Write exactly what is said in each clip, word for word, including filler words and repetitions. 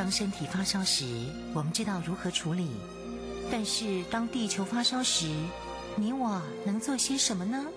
当身体发烧时，我们知道如何处理，但是当地球发烧时，你我能做些什么呢？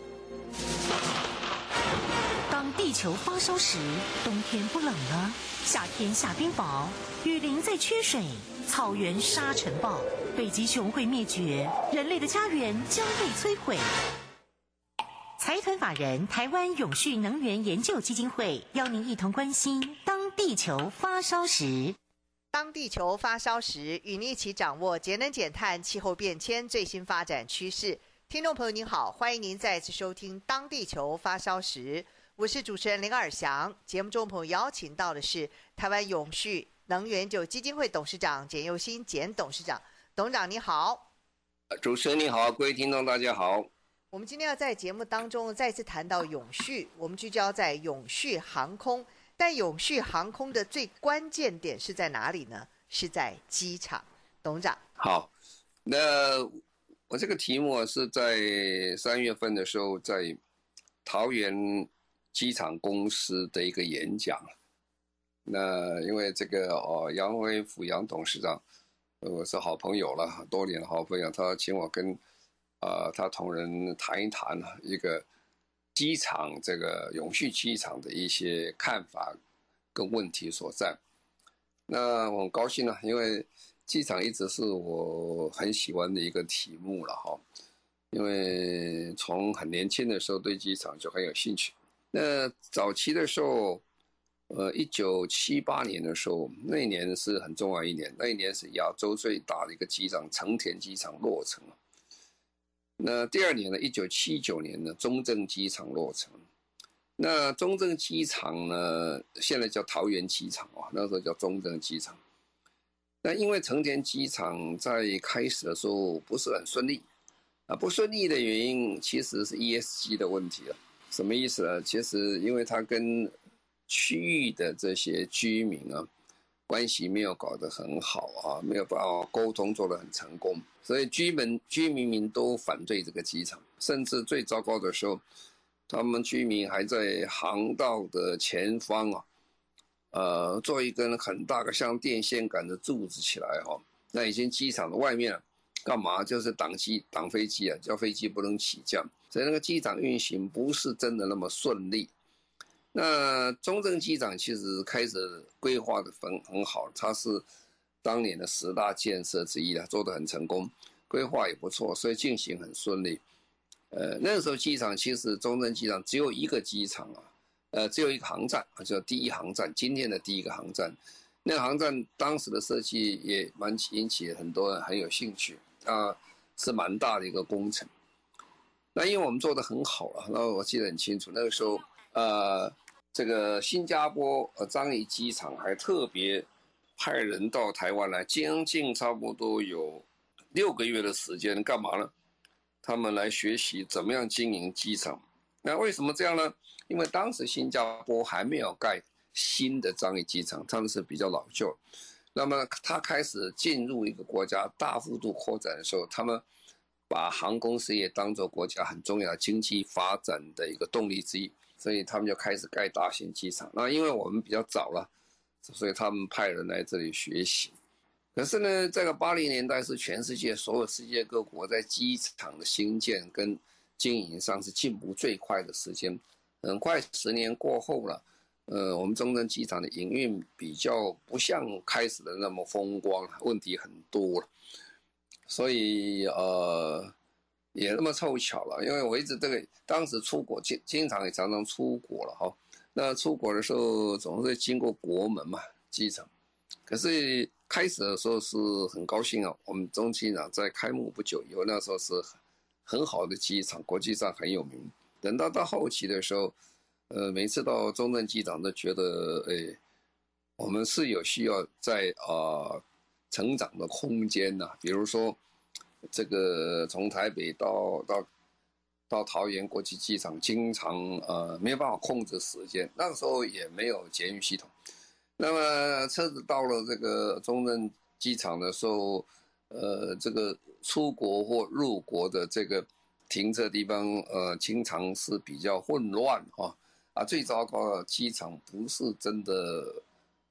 当地球发烧时，冬天不冷了，夏天下冰雹，雨林在缺水，草原沙尘暴，北极熊会灭绝，人类的家园将被摧毁。财团法人台湾永续能源研究基金会邀您一同关心当地球发烧时。 当地球发烧时，与您一起掌握节能减碳、气候变迁最新发展趋势。听众朋友您好，欢迎您再次收听当地球发烧时，我是主持人林尔翔。节目中朋友邀请到的是台湾永续能源研究基金会董事长简佑新简董事长。董事长你好。 主持人你好，各位听众大家好。 我们今天要在节目当中再次谈到永续，我们聚焦在永续航空，但永续航空的最关键点是在哪里呢？是在机场。董事长好，那我这个题目是在三月份的时候在桃园机场公司的一个演讲。那因为这个哦，杨辉福杨董事长我是好朋友了，多年的好朋友，他请我跟呃，他同仁谈一谈一个机场这个永续机场的一些看法跟问题所在。那我很高兴呢，因为机场一直是我很喜欢的一个题目了哈。因为从很年轻的时候对机场就很有兴趣。那早期的时候，呃，一九七八年的时候，那一年是很重要一年，那一年是亚洲最大的一个机场成田机场落成。那第二年呢，一九七九年呢，中正机场落成。那中正机场呢，现在叫桃园机场啊，那时候叫中正机场。那因为成田机场在开始的时候不是很顺利啊，不顺利的原因其实是 E S G 的问题了。什么意思呢？其实因为它跟区域的这些居民啊，关系没有搞得很好啊，没有办法沟通做得很成功，所以居民居民民都反对这个机场，甚至最糟糕的时候，他们居民还在航道的前方啊，呃，做一根很大的像电线杆的柱子起来哈、啊，那已经机场的外面干嘛？就是挡机挡飞机啊，叫飞机不能起降，所以那个机场运行不是真的那么顺利。那中正机场其实开始规划的很很好，它是当年的十大建设之一啊，做得很成功，规划也不错，所以进行很顺利。呃，那时候机场其实中正机场只有一个机场啊，呃，只有一个航站，叫第一航站，今天的第一个航站。那个航站当时的设计也蛮引起很多人很有兴趣啊，是蛮大的一个工程。那因为我们做得很好了，那我记得很清楚，那个时候呃。这个新加坡呃樟宜机场还特别派人到台湾来，将近差不多有六个月的时间，干嘛呢？他们来学习怎么样经营机场。那为什么这样呢？因为当时新加坡还没有盖新的樟宜机场，他们是比较老旧。那么他开始进入一个国家大幅度扩展的时候，他们把航空事业当作国家很重要的经济发展的一个动力之一。所以他们就开始盖大型机场。那因为我们比较早了，所以他们派人来这里学习。可是呢，这个八零年代是全世界所有世界各国在机场的兴建跟经营上是进步最快的时间。很快十年过后了，呃，我们中正机场的营运比较不像开始的那么风光，问题很多了。所以呃。也那么凑巧了，因为我一直这个当时出国经经常也常常出国了哈。那出国的时候总是经过国门嘛，机场。可是开始的时候是很高兴啊，我们中机场在开幕不久以后，那时候是很好的机场，国际上很有名。等到到后期的时候，呃，每次到中正机场都觉得，哎，我们是有需要在啊、呃、成长的空间呐、啊，比如说。这个从台北到到到桃园国际机场，经常呃没有办法控制时间，那个时候也没有捷运系统。那么车子到了这个中正机场的时候，呃，这个出国或入国的这个停车地方，呃，经常是比较混乱哈啊。最糟糕的机场不是真的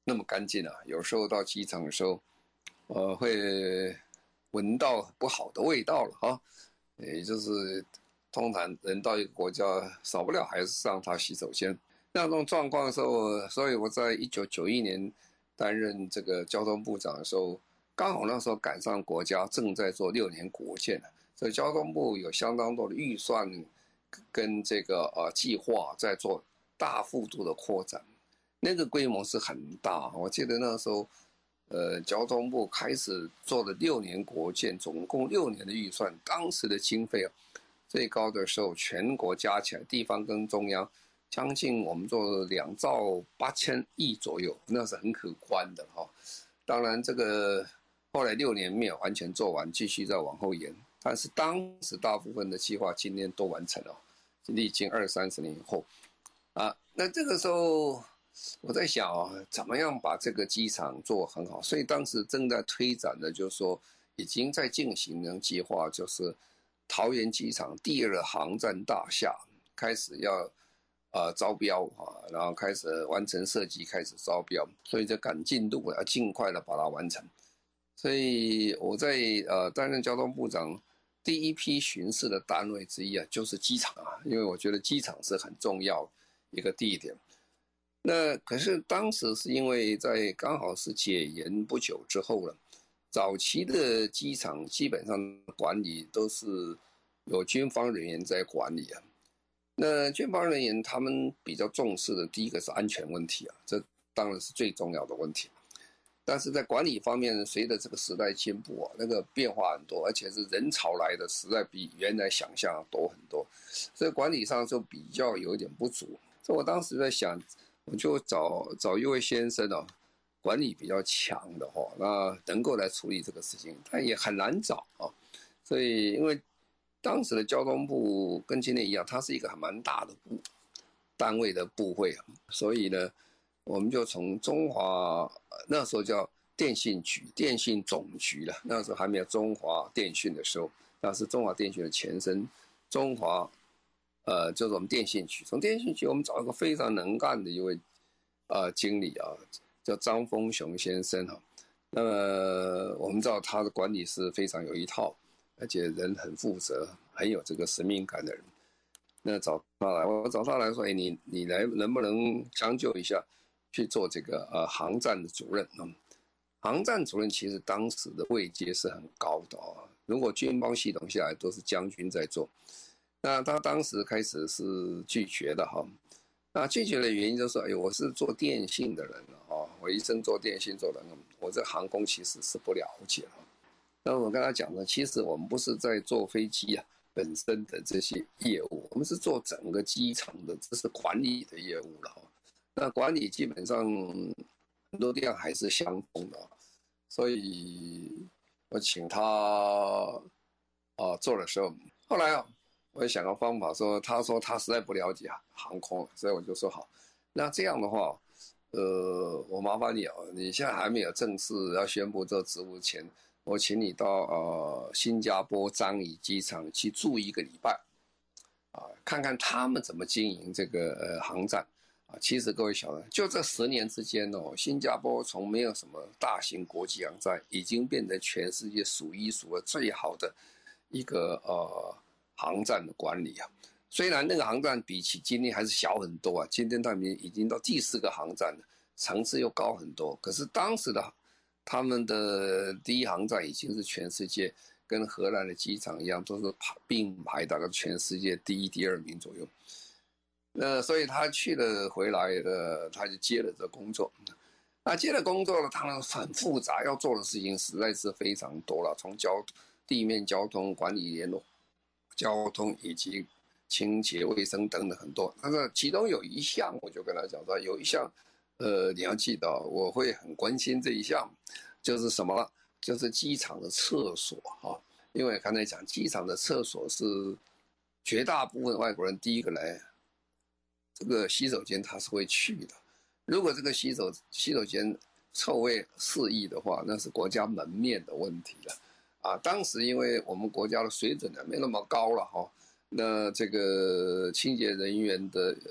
那么干净啊，有时候到机场的时候，呃，会闻到不好的味道了啊，也就是通常人到一个国家，少不了还是上他洗手间。那种状况的时候，所以我在一九九一年担任这个交通部长的时候，刚好那时候赶上国家正在做六年国建，所以交通部有相当多的预算跟这个呃计划在做大幅度的扩展，那个规模是很大。我记得那时候，呃，交通部开始做了六年国建，总共六年的预算，当时的经费最高的时候，全国加起来，地方跟中央。将近我们做两兆八千亿左右，那是很可观的哈。当然，这个后来六年没有完全做完，继续再往后延。但是当时大部分的计划今年都完成了，历经二三十年以后，啊，那这个时候我在想啊，怎么样把这个机场做很好？所以当时正在推展的，就是说已经在进行的计划，就是桃园机场第二航站大厦开始要。呃，招标啊，然后开始完成设计，开始招标，所以就赶进度，要尽快的把它完成。所以我在呃担任交通部长第一批巡视的单位之一啊，就是机场啊，因为我觉得机场是很重要一个地点。那可是当时是因为在刚好是解严不久之后了，早期的机场基本上管理都是有军方人员在管理啊。那军方人员他们比较重视的第一个是安全问题啊，这当然是最重要的问题。但是在管理方面，随着这个时代进步啊，那个变化很多，而且是人潮来的实在比原来想象多很多，所以管理上就比较有一点不足。所以我当时在想，我就找找一位先生啊，管理比较强的哈，那能够来处理这个事情，但也很难找啊。所以因为当时的交通部跟今天一样，它是一个还蛮大的部单位的部会，所以呢，我们就从中华那时候叫电信局、电信总局了，那时候还没有中华电讯的时候，那是中华电讯的前身，中华呃就是我们电信局。从电信局我们找一个非常能干的一位呃经理啊，叫张丰雄先生哈。那么我们知道他的管理是非常有一套。而且人很负责，很有这个使命感的人。那找他来，我找他来说，哎，你你来能不能将就一下，去做这个呃航站的主任？嗯，航站主任其实当时的位阶是很高的啊、哦。如果军方系统下来都是将军在做，那他当时开始是拒绝的哈。那拒绝的原因就是说，哎，我是做电信的人哦，我一生做电信做的，我这航空其实是不了解了。那我跟他讲呢，其实我们不是在做飞机啊本身的这些业务，我们是做整个机场的，这是管理的业务了。那管理基本上很多地方还是相同的，所以我请他啊做的时候，后来啊，我也想个方法说，他说他实在不了解航空，所以我就说好，那这样的话，呃，我麻烦你啊，你现在还没有正式要宣布这职务前。我请你到呃新加坡樟宜机场去住一个礼拜，啊，看看他们怎么经营这个呃航站，啊，其实各位晓得，就这十年之间哦，新加坡从没有什么大型国际航站，已经变成全世界数一数二最好的一个呃航站的管理啊。虽然那个航站比起今天还是小很多啊，今天他们已经到第四个航站了，层次又高很多，可是当时的。他们的第一航站已经是全世界跟荷兰的机场一样，都是并排大概全世界第一、第二名左右。那所以他去了回来了，他就接了这工作。那接了工作了，当然很复杂，要做的事情实在是非常多了，从交地面交通管理、联络交通以及清洁卫生等等很多。但是其中有一项，我就跟他讲说，有一项。呃，你要记得，我会很关心这一项，就是什么了？就是机场的厕所哈。因为刚才讲，机场的厕所是绝大部分外国人第一个来，这个洗手间他是会去的。如果这个洗手洗手间臭味四溢的话，那是国家门面的问题了。啊，当时因为我们国家的水准呢没那么高了哈，那这个清洁人员的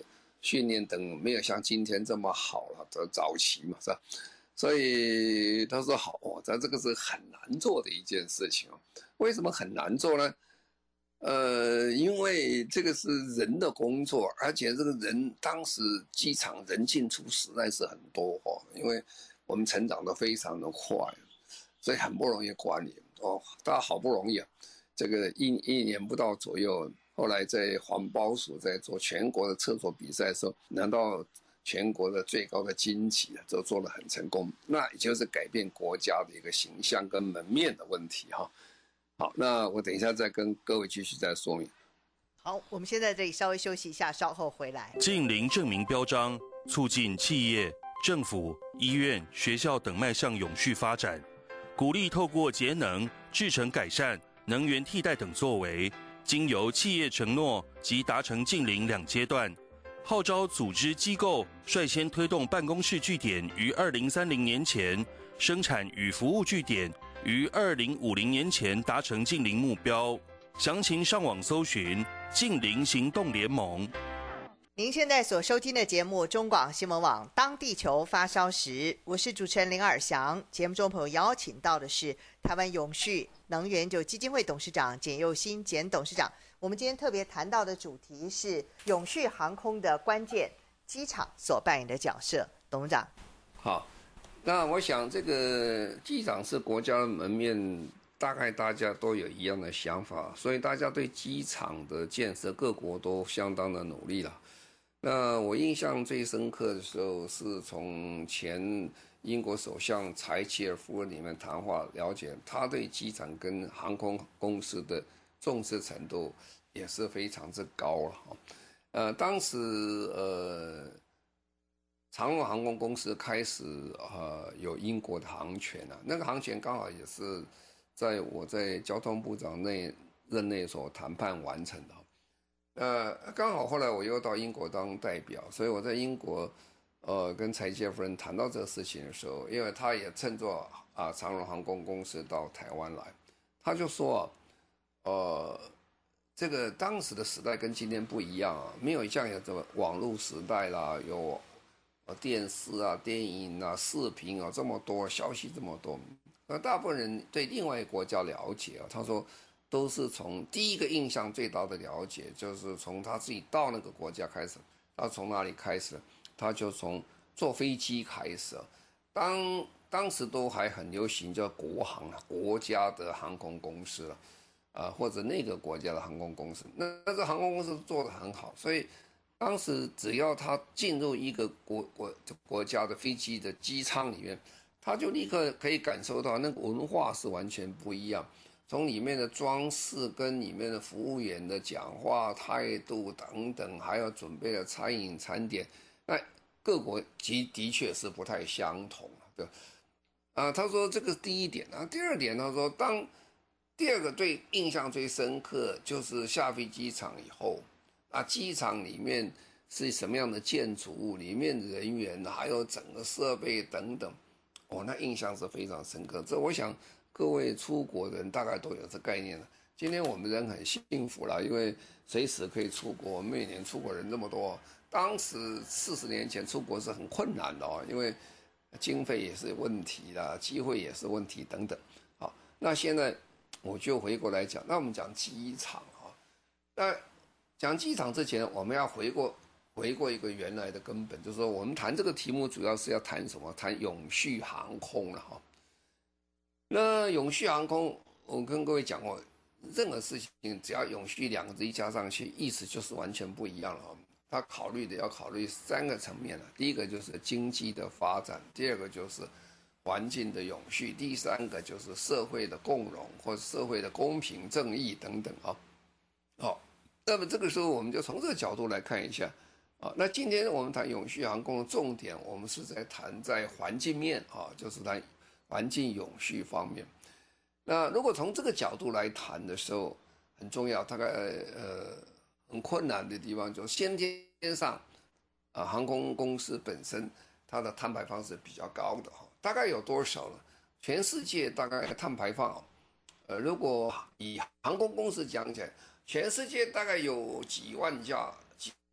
训练等没有像今天这么好了，这早期嘛，是吧？所以他说好哦，他这个是很难做的一件事情哦。为什么很难做呢？呃，因为这个是人的工作，而且这个人当时机场人进出实在是很多哦，因为我们成长得非常的快，所以很不容易管理哦。大家好不容易啊，这个一一年不到左右，后来在环保署在做全国的厕所比赛的时候，拿到全国的最高的金级，都做得很成功。那也就是改变国家的一个形象跟门面的问题哈。好，那我等一下再跟各位继续再说明。 好，我们先在这里稍微休息一下，稍后回来。 近邻证明标章促进企业、政府、医院、学校等迈向永续发展，鼓励透过节能、制程改善、能源替代等作为，经由企业承诺及达成近邻两阶段，号召组织机构率先推动办公室据点于二零三零年前，生产与服务据点于二零五零年前达成近邻目标。详情上网搜寻近邻行动联盟。 您现在所收听的节目中广新闻网当地球发烧时，我是主持人林尔翔。节目中朋友邀请到的是台湾永续能源就基金会董事长简佑新简董事长。我们今天特别谈到的主题是永续航空的关键，机场所扮演的角色。董事长， 好，那我想这个机场是国家的门面，大概大家都有一样的想法，所以大家对机场的建设，各国都相当的努力了。那我印象最深刻的时候，是从前英国首相柴契尔夫人里面谈话了解，他对机场跟航空公司的重视程度也是非常之高了。呃，当时呃，长荣航空公司开始呃有英国的航权啊，那个航权刚好也是在我在交通部长内任内所谈判完成的。呃，刚好后来我又到英国当代表，所以我在英国，呃，跟柴契尔夫人谈到这个事情的时候，因为他也乘坐啊长荣航空公司到台湾来，他就说，呃，这个当时的时代跟今天不一样啊，没有像有这么网络时代啦，有呃电视啊、电影啊、视频啊这么多，消息这么多，那大部分人对另外一个国家了解啊，他说。都是从第一个印象最大的了解，就是从他自己到那个国家开始。他从哪里开始？他就从坐飞机开始。当当时都还很流行叫国航啊，国家的航空公司了，啊、呃、或者那个国家的航空公司。那那这航空公司做得很好，所以当时只要他进入一个国国国家的飞机的机舱里面，他就立刻可以感受到那个文化是完全不一样。从里面的装饰跟里面的服务员的讲话态度等等，还有准备的餐饮餐点，那各国其实的确是不太相同的。啊，他说这个是第一点啊。第二点，他说当第二个最印象最深刻就是下飞机场以后，啊，机场里面是什么样的建筑物，里面的人员还有整个设备等等，哦，那印象是非常深刻。这我想。各位出国人大概都有这概念了。今天我们人很幸福了，因为随时可以出国，每年出国人这么多。当时四十年前出国是很困难的哦，因为经费也是问题啦，机会也是问题等等。好，那现在我就回过来讲，那我们讲机场啊，那讲机场之前，我们要回过回过一个原来的根本，就是说我们谈这个题目主要是要谈什么？谈永续航空了哈。那永续航空，我跟各位讲过，任何事情只要永续两个字一加上去，意思就是完全不一样了。他考虑的要考虑三个层面了，第一个就是经济的发展，第二个就是环境的永续，第三个就是社会的共荣或者社会的公平正义等等啊。好，那么这个时候我们就从这个角度来看一下啊。那今天我们谈永续航空的重点，我们是在谈在环境面啊，就是谈。环境永续方面，那如果从这个角度来谈的时候，很重要，大概呃很困难的地方就是先天上啊，航空公司本身它的碳排放是比较高的哈，大概有多少呢？全世界大概碳排放，呃，如果以航空公司讲起来，全世界大概有几万架、几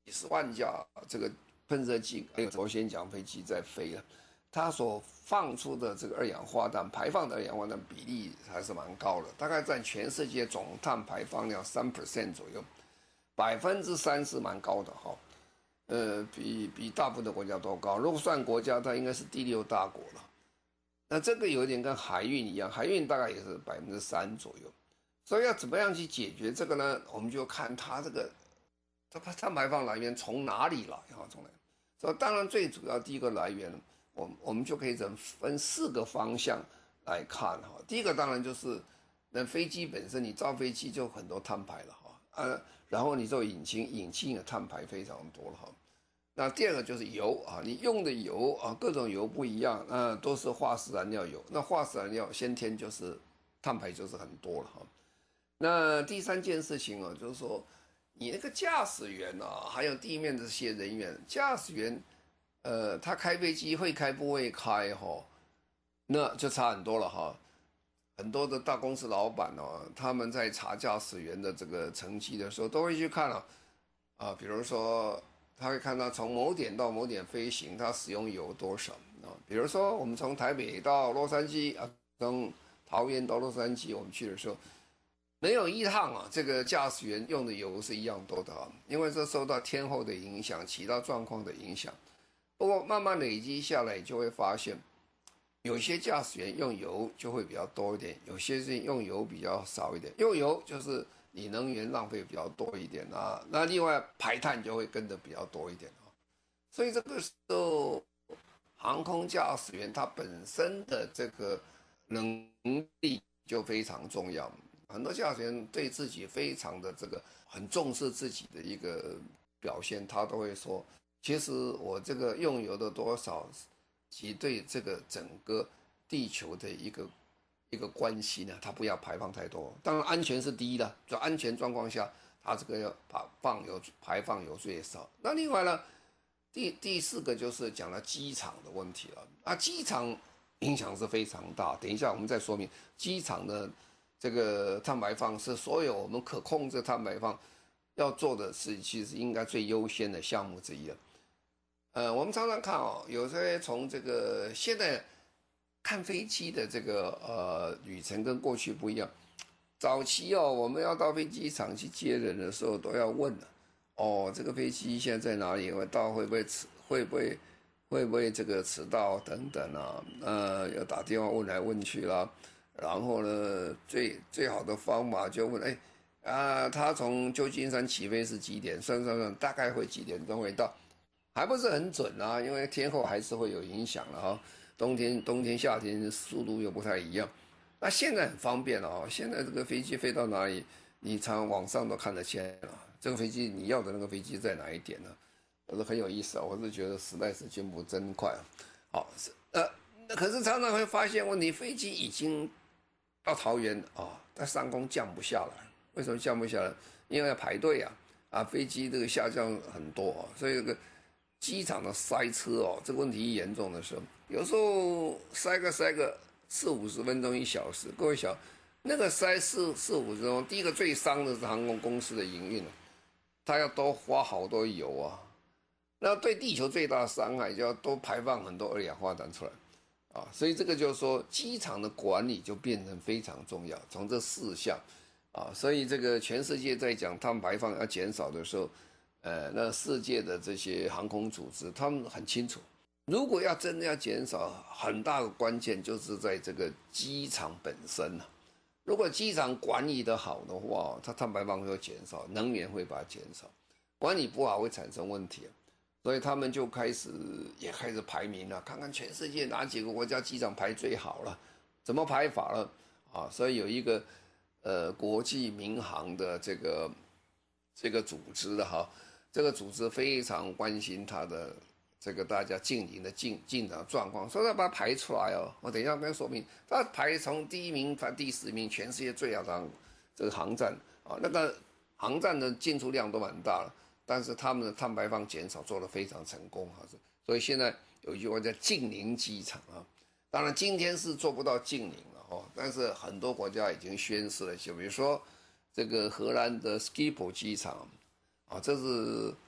十万架这个喷射机还有螺旋桨飞机在飞了，它所放出的这个二氧化碳排放的二氧化碳比例还是蛮高的，大概占全世界总碳排放量三 percent 左右，百分之三是蛮高的哈。呃，比比大部分的国家都高。如果算国家，它应该是第六大国了。那这个有点跟海运一样，海运大概也是百分之三左右。所以要怎么样去解决这个呢？我们就看它这个它碳排放来源从哪里来哈，从哪？所以当然最主要第一个来源，我我们就可以分四个方向来看哈。第一个当然就是那飞机本身，你造飞机就很多碳排了哈，啊，然后你做引擎，引擎的碳排非常多了哈。那第二个就是油啊，你用的油啊，各种油不一样，那都是化石燃料油。那化石燃料先天就是碳排就是很多了哈。那第三件事情啊，就是说你那个驾驶员啊，还有地面的这些人员，驾驶员，呃，他开飞机会开不会开哈，那就差很多了哈。很多的大公司老板哦，他们在查驾驶员的这个成绩的时候，都会去看啊，啊，比如说。他会看到从某点到某点飞行，它使用油多少啊？比如说我们从台北到洛杉矶啊，从桃园到洛杉矶，我们去的时候，没有一趟啊，这个驾驶员用的油是一样多的啊，因为这受到天候的影响、其他状况的影响。不过慢慢累积下来，就会发现，有些驾驶员用油就会比较多一点，有些是用油比较少一点。用油就是你能源浪费比较多一点啊，那另外排碳就会跟着比较多一点啊，所以这个时候航空驾驶员他本身的这个能力就非常重要。很多驾驶员对自己非常的这个很重视自己的一个表现，他都会说，其实我这个用油的多少，其对这个整个地球的一个。一个关系呢，它不要排放太多，当然安全是第一的，在安全状况下，它这个要把放油排放油最少。那另外呢，第第四个就是讲了机场的问题了啊，机场影响是非常大。等一下我们再说明，机场的这个碳排放是所有我们可控制碳排放要做的是，其实应该最优先的项目之一了。呃，我们常常看哦，有些从这个现在。看飞机的这个呃旅程跟过去不一样，早期哦，我们要到飞机场去接人的时候都要问了，哦，这个飞机现在在哪里？会到会不会迟？会不会会不会这个迟到等等啊？呃，要打电话问来问去啦，然后呢，最最好的方法就问，哎啊，他从旧金山起飞是几点？算算算，大概会几点钟会到？还不是很准啊，因为天候还是会有影响的哈。冬天、冬天、夏天速度又不太一样，那现在很方便了啊！现在这个飞机飞到哪里，你常网上都看得见了。这个飞机你要的那个飞机在哪一点呢？我说很有意思啊，我是觉得时代是进步真快啊。好，呃，可是常常会发现问题，飞机已经到桃园啊，但上空降不下来。为什么降不下来？因为要排队啊，啊，飞机这个下降很多啊，所以这个。机场的塞车哦，这个问题一严重的时候，有时候塞个塞个四五十分钟一小时，各位想，那个塞四四五十分钟，第一个最伤的是航空公司的营运，它要多花好多油啊，那对地球最大的伤害就要多排放很多二氧化碳出来啊，所以这个就是说机场的管理就变成非常重要，从这四项啊，所以这个全世界在讲碳排放要减少的时候。呃，那世界的这些航空组织，他们很清楚，如果要真的要减少，很大的关键就是在这个机场本身了。如果机场管理的好的话，它碳排放会减少，能源会把它减少；管理不好会产生问题，所以他们就开始也开始排名了，看看全世界哪几个国家机场排最好了，怎么排法了啊？所以有一个呃国际民航的这个这个组织的哈。这个组织非常关心它的这个大家经营的进进展状况，所以要把它排出来哦。我等一下跟说明，它排从第一名排第十名，全世界最好的这个航站啊，那个航站的进出量都蛮大了，但是他们的碳排放减少做得非常成功哈。所以现在有一句话叫净零机场啊，当然今天是做不到净零了哦，但是很多国家已经宣示了，就比如说这个荷兰的 Schiphol 机场。啊，这是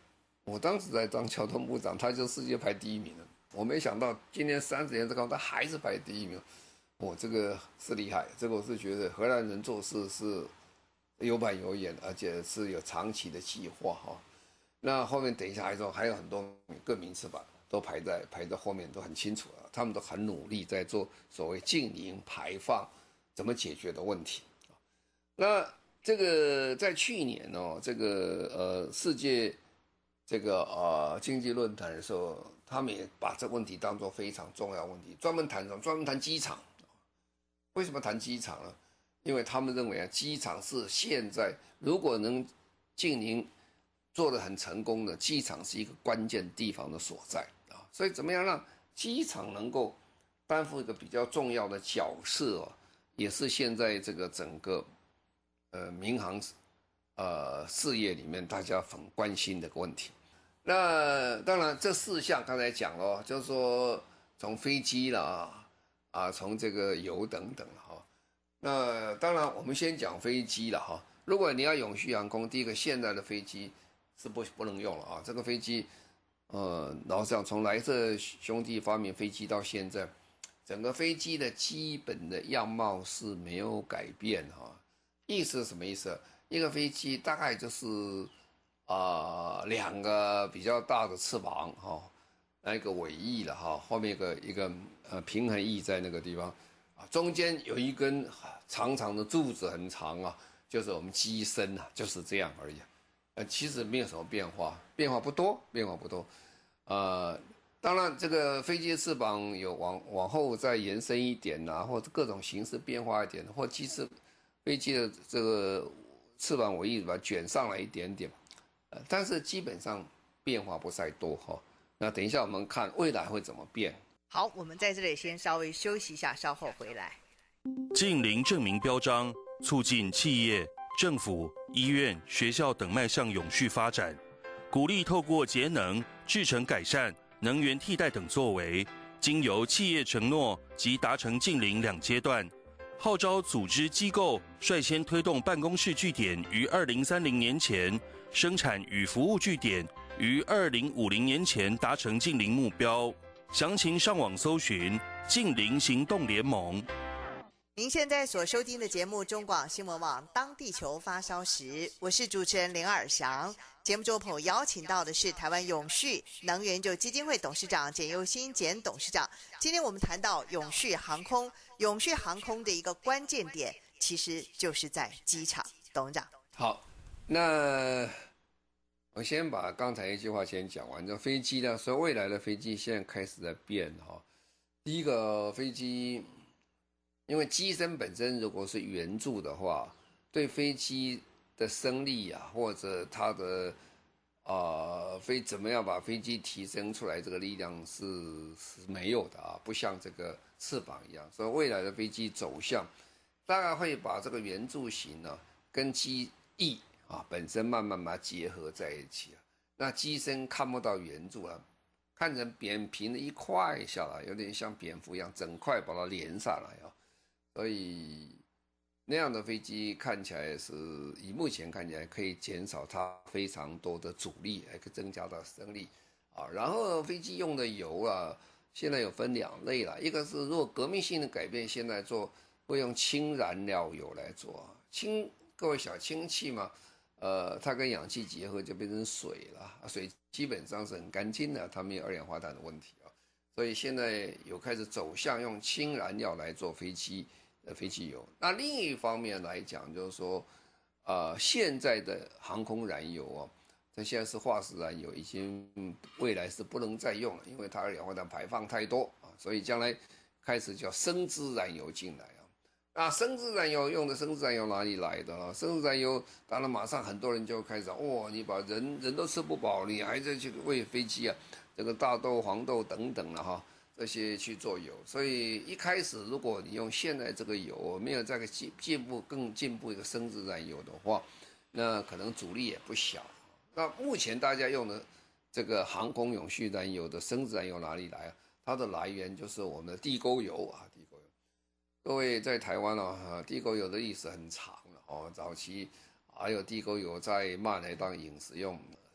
我当时在当交通部长，他就世界排第一名了。我没想到今年三十年之后，他还是排第一名。我这个是厉害，这个我是觉得荷兰人做事是有板有眼，而且是有长期的计划哈。那后面等一下还说还有很多各名次吧，都排在排在后面，都很清楚了。他们都很努力在做所谓净零排放怎么解决的问题。那这个在去年哦，这个呃世界这个呃经济论坛的时候，他们也把这个问题当作非常重要的问题，专门谈什么？专门谈机场。为什么谈机场呢？因为他们认为啊，机场是现在如果能净零做得很成功的，机场是一个关键地方的所在啊。所以怎么样让机场能够担负一个比较重要的角色啊，也是现在这个整个呃民航呃事业里面大家很关心的一个问题。那当然这四项刚才讲了，就是说从飞机啦啊，从这个油等等哈。那当然我们先讲飞机了哈。如果你要永续航空，第一个现在的飞机是不不能用了啊。这个飞机，呃，老实讲，从莱特兄弟发明飞机到现在，整个飞机的基本的样貌是没有改变哈。意思是什么意思？一个飞机大概就是啊、呃、两个比较大的翅膀哈，那一个尾翼了哈，后面一个一个呃平衡翼在那个地方啊，中间有一根长长的柱子很长啊，就是我们机身啊，就是这样而已。呃，其实没有什么变化，变化不多，变化不多。呃，当然这个飞机的翅膀有往往后再延伸一点啊，或者各种形式变化一点，或机翅飞机的这个翅膀尾翼把它卷上来一点点，呃，但是基本上变化不太多哈。那等一下我们看未来会怎么变。 好，我们在这里先稍微休息一下，稍后回来。 净零证明标章促进企业、政府、医院、学校等迈向永续发展，鼓励透过节能、制程改善、能源替代等作为，经由企业承诺及达成净零两阶段，号召组织机构率先推动办公室据点于二零三零年前，生产与服务据点于二零五零年前达成净零目标。详情上网搜寻净零行动联盟。 您现在所收听的节目中广新闻网当地球发烧时，我是主持人林尔翔。节目中朋友邀请到的是台湾永续能源研究基金会董事长简佑新简董事长。今天我们谈到永续航空，永续航空的一个关键点其实就是在机场。董事长， 好，那我先把刚才一句话先讲完。这飞机呢，所以未来的飞机现在开始在变哈。第一个飞机，因为机身本身如果是圆柱的话，对飞机的升力啊，或者它的啊、呃、飞怎么样把飞机提升出来，这个力量是是没有的啊，不像这个翅膀一样。所以未来的飞机走向，大概会把这个圆柱形呢、啊、跟机翼啊本身慢慢把它结合在一起啊。那机身看不到圆柱啊，看成扁平的一块下来，有点像蝙蝠一样，整块把它连上来啊。所以那样的飞机看起来是以目前看起来可以减少它非常多的阻力，还可以增加到升力啊。然后飞机用的油啊，现在有分两类了，一个是如果革命性的改变，现在做会用氢燃料油来做。氢，各位小氢气嘛，呃，它跟氧气结合就变成水了，水基本上是很干净的，它没有二氧化碳的问题啊。所以现在有开始走向用氢燃料来做飞机。飞机油。那另一方面来讲，就是说，呃，现在的航空燃油啊，它现在是化石燃油，已经未来是不能再用了，因为它二氧化碳排放太多啊，所以将来开始叫生质燃油进来啊。那生质燃油用的生质燃油哪里来的啊？生质燃油当然马上很多人就开始，哇、哦，你把人人都吃不饱，你还在去喂飞机啊？这个大豆、黄豆等等了哈。这些去做油，所以一开始如果你用现在这个油，没有再个进进步更进步一个生质燃油的话，那可能阻力也不小。那目前大家用的这个航空永续燃油的生质燃油哪里来啊？它的来源就是我们的地沟油啊，地沟油。各位在台湾啊，地沟油的历史很长了哦，早期还有地沟油在马来当饮食用，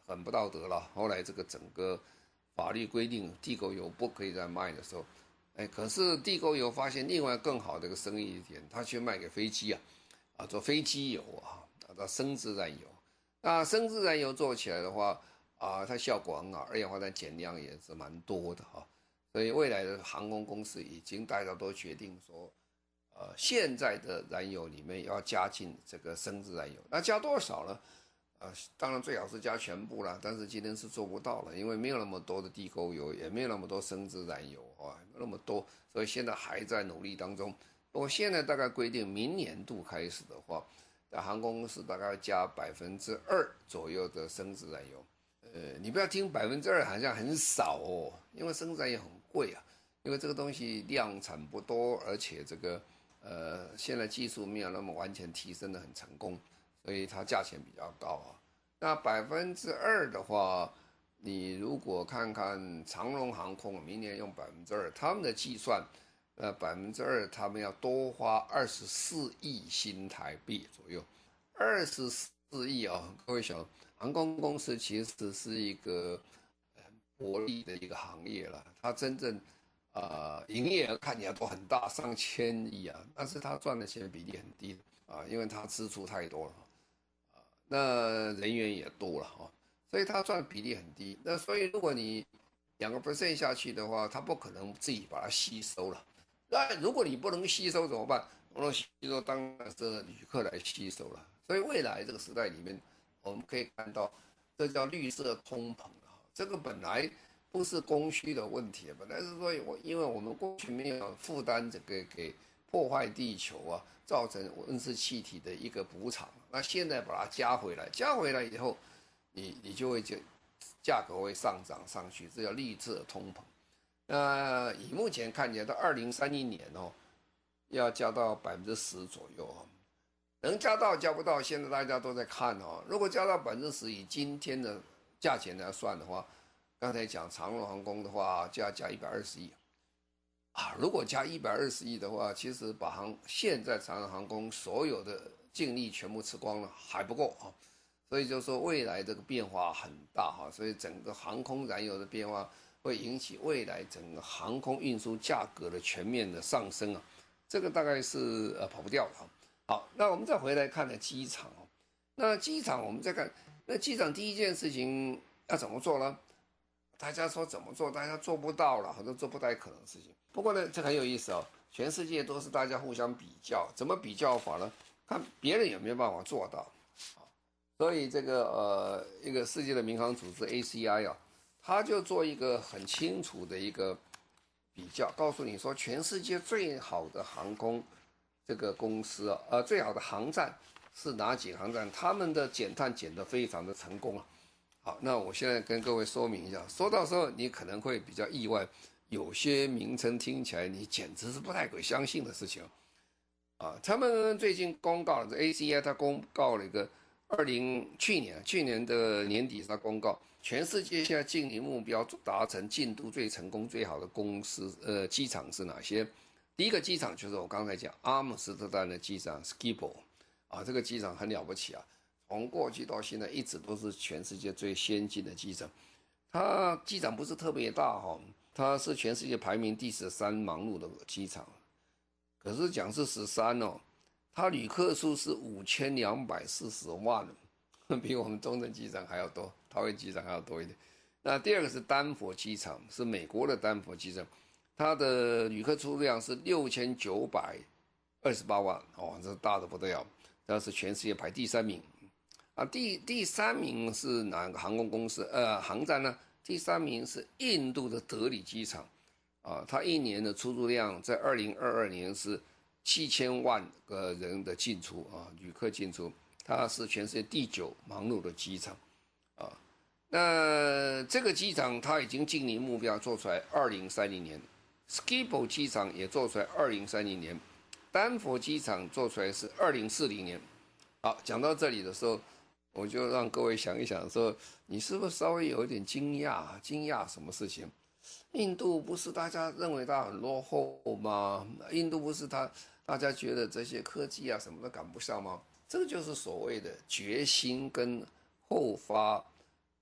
很不道德了。后来这个整个法律规定地沟油不可以再卖的时候，哎，可是地沟油发现另外更好的一个生意点，他去卖给飞机啊，啊，做飞机油啊，啊，做生质燃油。那生质燃油做起来的话，啊，它效果很好，二氧化碳减量也是蛮多的哈。所以未来的航空公司已经大家都决定说，呃，现在的燃油里面要加进这个生质燃油，那加多少呢？呃，当然最好是加全部啦，但是今天是做不到了，因为没有那么多的地沟油，也没有那么多生质燃油啊，没有那么多，所以现在还在努力当中。我现在大概规定，明年度开始的话，在航空公司大概加百分之二左右的生质燃油。呃，你不要听百分之二好像很少哦，因为生质燃油很贵啊，因为这个东西量产不多，而且这个呃现在技术没有那么完全提升的很成功，所以它价钱比较高啊。那百分之二的话，你如果看看长荣航空明年用百分之二，他们的计算，呃百分之二他们要多花二十四亿新台币左右，二十四亿啊，各位想。航空公司其实是一个很薄利的一个行业了，它真正呃营业额看起来都很大，上千亿啊，但是它赚的钱比例很低啊，因为它支出太多了啊，那人员也多了哈，所以它赚的比例很低。那所以如果你两个 percent 下去的话，它不可能自己把它吸收了。那如果你不能吸收怎么办？不能吸收，当然是旅客来吸收了。所以未来这个时代里面，我们可以看到，这叫绿色通膨啊。这个本来不是供需的问题，本来是说我因为我们过去没有负担这个给破坏地球啊，造成温室气体的一个补偿，那现在把它加回来，加回来以后，你你就会就价格会上涨上去，这叫绿色通膨。那以目前看起来，到二零三一年哦，要加到百分之十左右哦。能加到加不到，现在大家都在看哦。如果加到百分之十，以今天的价钱来算的话，刚才讲长荣航空的话，就要加一百二十亿啊。如果加一百二十亿的话，其实把航现在长荣航空所有的净利全部吃光了还不够啊。所以就说未来这个变化很大哈，所以整个航空燃油的变化会引起未来整个航空运输价格的全面的上升啊。这个大概是呃跑不掉的啊。好，那我们再回来看呢机场哦。那机场我们再看，那机场第一件事情要怎么做呢？大家说怎么做，大家做不到了，很多做不太可能的事情。不过呢，这很有意思哦，全世界都是大家互相比较，怎么比较法呢？看别人有没有办法做到。所以这个呃，一个世界的民航组织 A C I 啊，他就做一个很清楚的一个比较，告诉你说全世界最好的航空。这个公司啊，呃，最好的航站是哪几个航站？他们的减碳减得非常的成功啊。好，那我现在跟各位说明一下，说到时候你可能会比较意外，有些名称听起来你简直是不太可相信的事情啊。他们最近公告了，这 A C I 它公告了一个二零去年去年的年底，它公告全世界现在净零目标达成进度最成功最好的公司呃机场是哪些？第一个机场就是我刚才讲阿姆斯特丹的机场 Schiphol 啊，这个机场很了不起啊，从过去到现在一直都是全世界最先进的机场。它机场不是特别大哈，它是全世界排名第十三忙碌的机场，可是讲是十三哦，它旅客数是五千两百四十万，比我们中正机场还要多，桃园机场还要多一点。那第二个是丹佛机场，是美国的丹佛机场。它的旅客出入量是六千九百二十八万哦，这大的不得了，这是全世界排第三名啊。第第三名是哪个航空公司？呃，航站呢？第三名是印度的德里机场啊，它一年的出入量在二零二二年是七千万个人的进出啊，旅客进出，它是全世界第九忙碌的机场啊。那这个机场它已经净零目标做出来，二零三零年。Schiphol 机场也做出来，二零三零年，丹佛机场做出来是二零四零年。好，讲到这里的时候，我就让各位想一想，说你是不是稍微有一点惊讶？惊讶什么事情？印度不是大家认为它很落后吗？印度不是它大家觉得这些科技啊什么都赶不上吗？这个就是所谓的决心跟后发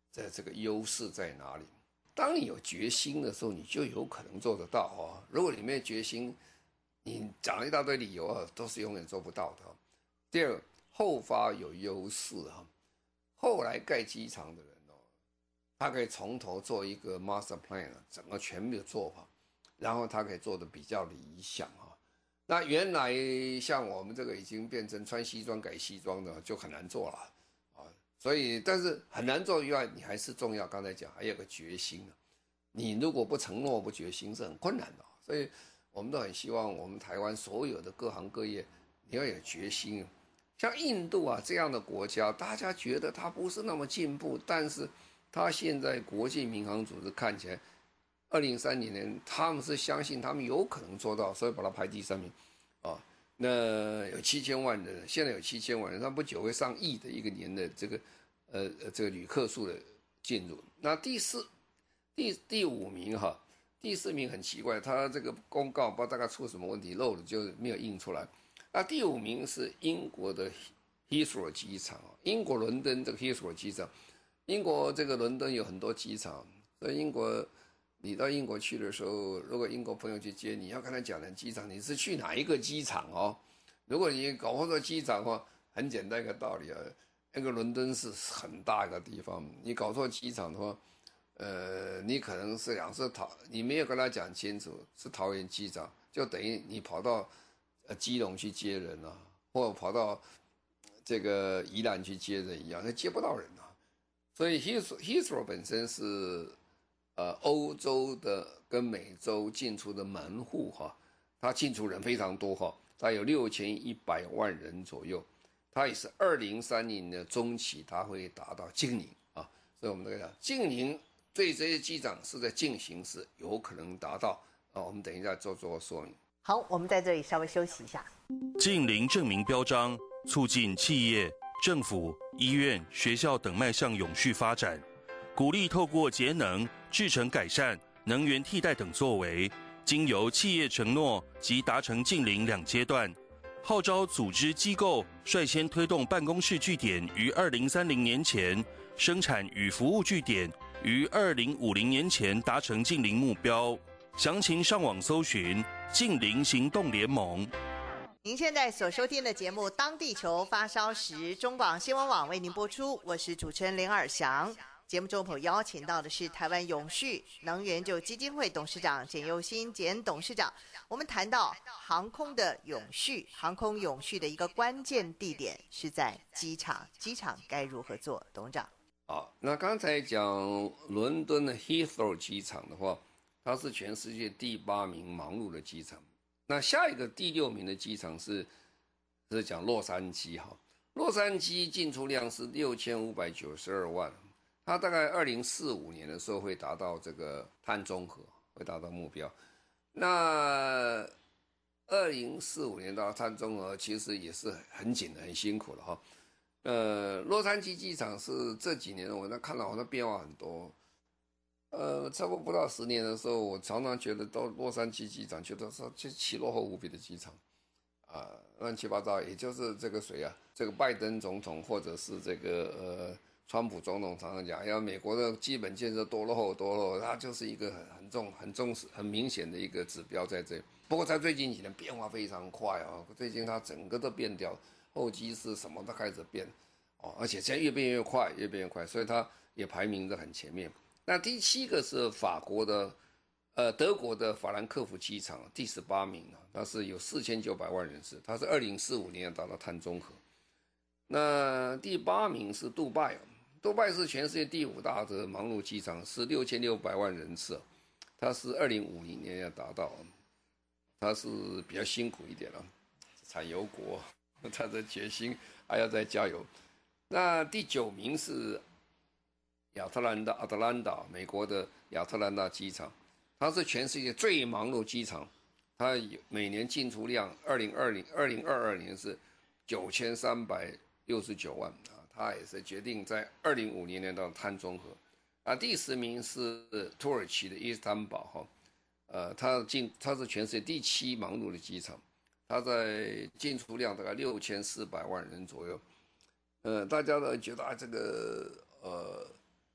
的这个优势在哪里。当你有决心的时候，你就有可能做得到哦。如果你没有决心，你讲了一大堆理由啊，都是永远做不到的。第二，后发有优势啊，后来盖机场的人哦，他可以从头做一个 master plan， 整个全部的做法，然后他可以做得比较理想啊。那原来像我们这个已经变成穿西装改西装的，就很难做了啊。所以，但是很难做以外，你还是重要。刚才讲还有个决心啊，你如果不承诺、不决心，是很困难的。所以，我们都很希望我们台湾所有的各行各业，你要有决心。像印度啊这样的国家，大家觉得它不是那么进步，但是它现在国际民航组织看起来，二零三零年他们是相信他们有可能做到，所以把它排第三名啊。那有七千万人，现在有七千万人，它不久会上亿的一个年的这个呃这个旅客数的进入。那第四第第五名哈，第四名很奇怪，他这个公告不知道大概出什么问题漏了，就没有印出来。那第五名是英国的 Heathrow 机场，英国伦敦这个 Heathrow 机场，英国这个伦敦有很多机场，所以英国你到英国去的时候，如果英国朋友去接你，要跟他讲的机场，你是去哪一个机场哦？如果你搞错机场的话，很简单一个道理啊，那个伦敦是很大一个地方，你搞错机场的话，呃，你可能是两次桃，你没有跟他讲清楚是桃园机场，就等于你跑到呃基隆去接人啊，或者跑到这个宜兰去接人一样，那接不到人啊。所以 Heathrow Heathrow 本身是呃欧洲的跟美洲进出的门户哈，它进出人非常多哈，它有六千一百万人左右，它也是二零三零的中期它会达到净零啊，所以我们这个讲净零对这些机长是在进行时有可能达到啊，我们等一下做做说明。 好，我们在这里稍微休息一下。 净零证明标章促进企业、政府、医院、学校等迈向永续发展，鼓励透过节能、制程改善、能源替代等作为，经由企业承诺及达成净零两阶段，号召组织机构率先推动办公室据点于二零三零年前，生产与服务据点于二零五零年前达成净零目标。详情上网搜寻净零行动联盟。 您现在所收听的节目《当地球发烧时》，中广新闻网为您播出，我是主持人林尔翔。节目中朋友邀请到的是台湾永续能源就基金会董事长简佑新简董事长。我们谈到航空的永续，航空永续的一个关键地点是在机场，机场该如何做？董事长。 好，那刚才讲伦敦的 Heathrow 机场的话，它是全世界第八名忙碌的机场。那下一个第六名的机场是是讲洛杉矶哈，洛杉矶进出量是六千五百九十二万，它大概二零四五年的时候会达到这个碳中和，会达到目标。那二零四五年到碳中和其实也是很紧的，很辛苦了哈。呃，洛杉矶机场是这几年我那看到它变化很多。呃，差不多不到十年的时候，我常常觉得到洛杉矶机场，觉得说就奇落后无比的机场，啊、呃，乱七八糟。也就是这个谁啊，这个拜登总统或者是这个呃川普总统常常讲，要美国的基本建设多落后多落后，它就是一个很很重很重视很明显的一个指标在这里。不过在最近几年变化非常快啊，最近它整个都变掉，候机室什么都开始变，哦，而且现在越变越快，越变越快，所以它也排名在很前面。那第七个是法国的，呃，德国的法兰克福机场，第十八名，它是有四千九百万人次，它是二零四五年达到碳中和。那第八名是杜拜，杜拜是全世界第五大的忙碌机场，是六千六百万人次，它是二零五零年要达到，它是比较辛苦一点了，产油国，它的决心还要再加油。那第九名是亚特兰大，亚特兰大，美国的亚特兰大机场，它是全世界最忙碌机场，它每年进出量，二零二零、二零二二年是九千三百六十九万啊，它也是决定在二零五零年到碳中和。啊，第十名是土耳其的伊斯坦堡哈，呃，它进它是全世界第七忙碌的机场，它在进出量大概六千四百万人左右，呃，大家都觉得啊这个呃。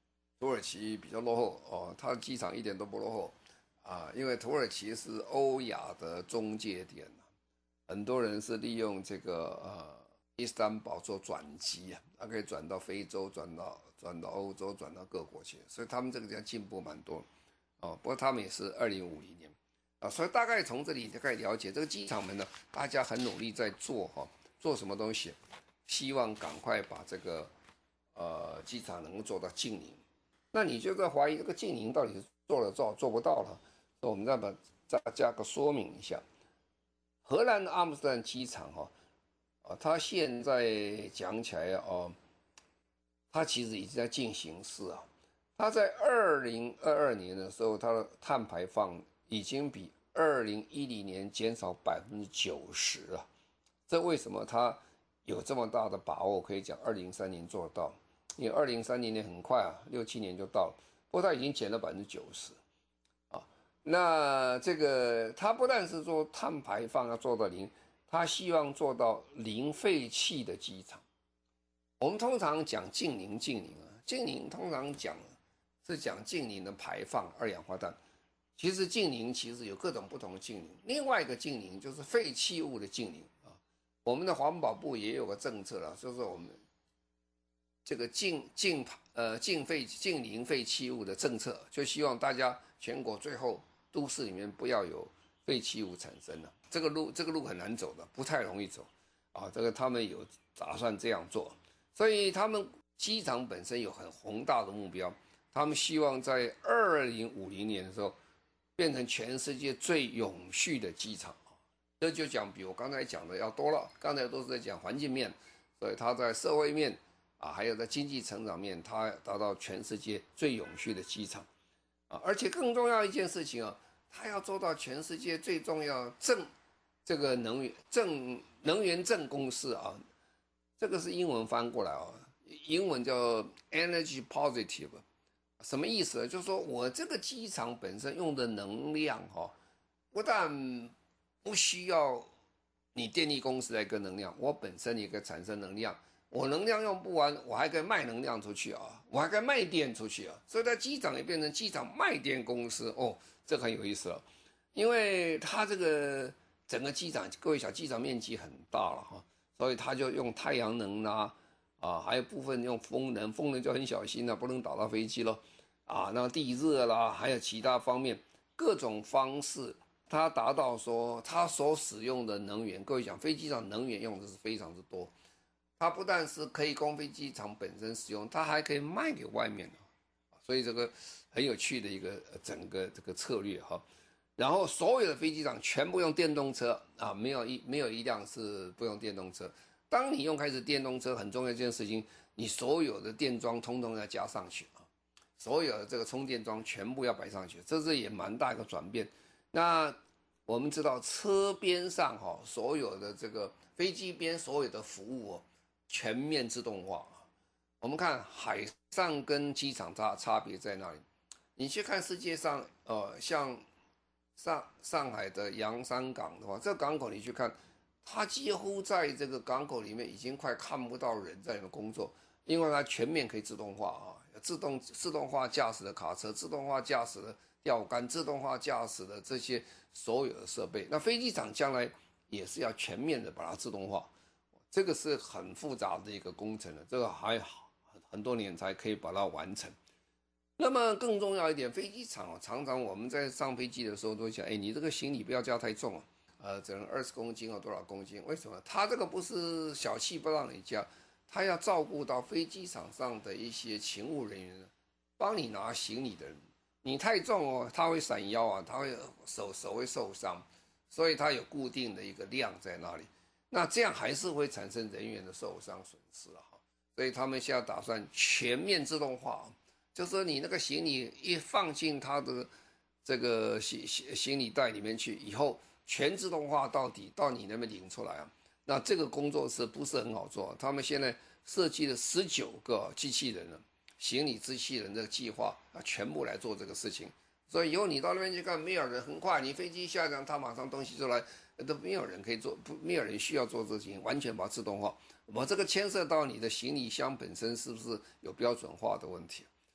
土耳其比较落后哦，它的机场一点都不落后啊，因为土耳其是欧亚的中介点，很多人是利用这个呃伊斯坦堡做转机啊，它可以转到非洲，转到转到欧洲，转到各国去，所以他们这个地方进步蛮多哦。不过他们也是二零五零年啊，所以大概从这里就可以了解这个机场门呢，大家很努力在做哈、哦，做什么东西，希望赶快把这个呃机场能够做到净零。那你就在怀疑这个净零到底是做了做做不到了？所以我们再把再加个说明一下。荷兰的阿姆斯特丹机场哈、哦，啊，它现在讲起来哦，它其实已经在进行式啊。它在二零二二年的时候，它的碳排放已经比二零一零年减少百分之九十了。这为什么它有这么大的把握？可以讲二零三年做得到，因为二零三零年很快啊，六七年就到了。不过它已经减了百分之九十。那这个它不但是说碳排放要做到零，它希望做到零废气的机场。我们通常讲净零净零啊，净零通常讲是讲净零的排放二氧化碳。其实净零其实有各种不同的净零，另外一个净零就是废弃物的净零啊。我们的环保部也有个政策了，就是我们这个净净呃净废净零废弃物的政策，就希望大家全国最后都市里面不要有废弃物产生了。这个路这个路很难走的，不太容易走啊。这个他们有打算这样做，所以他们机场本身有很宏大的目标，他们希望在二零五零年的时候变成全世界最永续的机场。这就讲比我刚才讲的要多了，刚才都是在讲环境面，所以它在社会面啊，还有在经济成长面，它达到全世界最永续的机场啊。而且更重要一件事情啊，它要做到全世界最重要正这个能源正能源正公司啊，这个是英文翻过来啊，英文叫 energy positive， 什么意思呢？就是说我这个机场本身用的能量哈、哦，不但不需要你电力公司来跟能量，我本身也可以产生能量，我能量用不完，我还可以卖能量出去啊，我还可以卖电出去啊，所以在机场也变成机场卖电公司哦，这很有意思了，因为它这个整个机场，各位小机场面积很大了哈，所以它就用太阳能啦，啊，还有部分用风能，风能就很小心了，不能打到飞机咯，啊，那地热啦，还有其他方面各种方式。它达到说，它所使用的能源，各位讲飞机场能源用的是非常之多，它不但是可以供飞机场本身使用，它还可以卖给外面，所以这个很有趣的一个整个这个策略哈。然后所有的飞机场全部用电动车啊，没有一没有一辆是不用电动车。当你用开始电动车，很重要一件事情，你所有的电桩通通要加上去啊，所有的这个充电桩全部要摆上去，这是也蛮大一个转变。那我们知道车边上哈、哦，所有的这个飞机边所有的服务哦，全面自动化。我们看海上跟机场差差别在哪里？你去看世界上，呃，像上上海的洋山港的话，这个港口你去看，它几乎在这个港口里面已经快看不到人在那工作，因为它全面可以自动化啊，自动自动化驾驶的卡车，自动化驾驶的钓竿，自动化驾驶的这些所有的设备，那飞机场将来也是要全面的把它自动化，这个是很复杂的一个工程的，这个还很多年才可以把它完成。那么更重要一点，飞机场常常我们在上飞机的时候都讲，哎，你这个行李不要加太重啊，呃，只能二十公斤或多少公斤？为什么？它这个不是小气不让你加，它要照顾到飞机场上的一些勤务人员，帮你拿行李的人。你太重哦，它会闪腰啊，它会手手会受伤，所以它有固定的一个量在那里。那这样还是会产生人员的受伤损失啊。所以他们现在打算全面自动化，就是说你那个行李一放进它的这个行行行李袋里面去以后，全自动化到底到你那边领出来啊。那这个工作是不是很好做？他们现在设计了十九个机器人了。行李机器人的计划啊，全部来做这个事情，所以以后你到那边去看，没有人，很快你飞机下降，他马上东西出来，都没有人可以做，不，没有人需要做这事情，完全把它自动化。我这个牵涉到你的行李箱本身是不是有标准化的问题？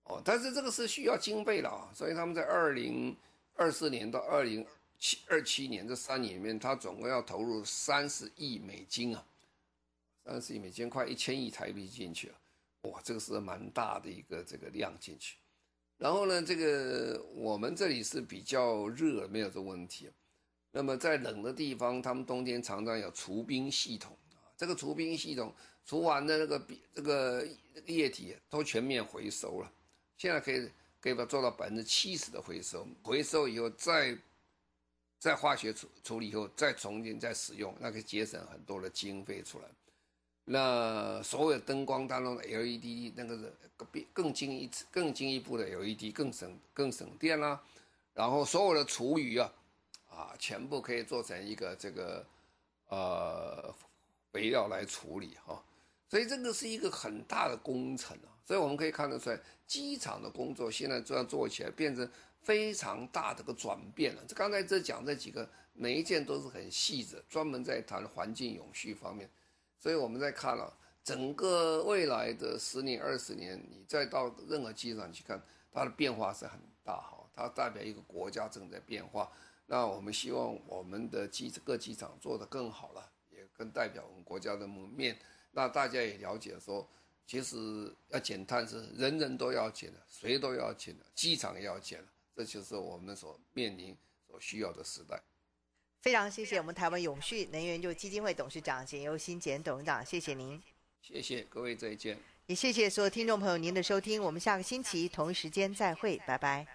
哦，但是这个是需要经费的啊，所以他们在二零二四年到二零二七年这三年里面，他总共要投入三十亿美金啊，三十亿美金，快一千亿台币进去了，哇，这个是蛮大的一个这个量进去。然后呢，这个我们这里是比较热，没有这问题。那么在冷的地方，他们冬天常常有除冰系统啊，这个除冰系统除完的那个这个液体都全面回收了，现在可以可以把它做到百分之七十的回收，回收以后再再化学处处理以后再重新再使用，那可以节省很多的经费出来。那所有的灯光当中的 L E D 那个更进一更进一步的 L E D 更省更省电啦、啊，然后所有的厨余啊啊全部可以做成一个这个呃肥料来处理哈、啊，所以这个是一个很大的工程啊，所以我们可以看得出来，机场的工作现在这样做起来变成非常大的个转变了。这刚才这讲这几个每一件都是很细致，专门在谈环境永续方面。所以我们在看了、啊、整个未来的十年、二十年，你再到任何机场去看，它的变化是很大哈，它代表一个国家正在变化。那我们希望我们的机各机场做得更好了，也更代表我们国家的门面。那大家也了解说，其实要减碳是人人都要减的，谁都要减的，机场也要减的，这就是我们所面临所需要的时代。 非常谢谢我们台湾永续能源研究基金会董事长简又新简董事长，谢谢您。 谢谢各位，再见。 也谢谢所有听众朋友您的收听，我们下个星期同一时间再会，拜拜。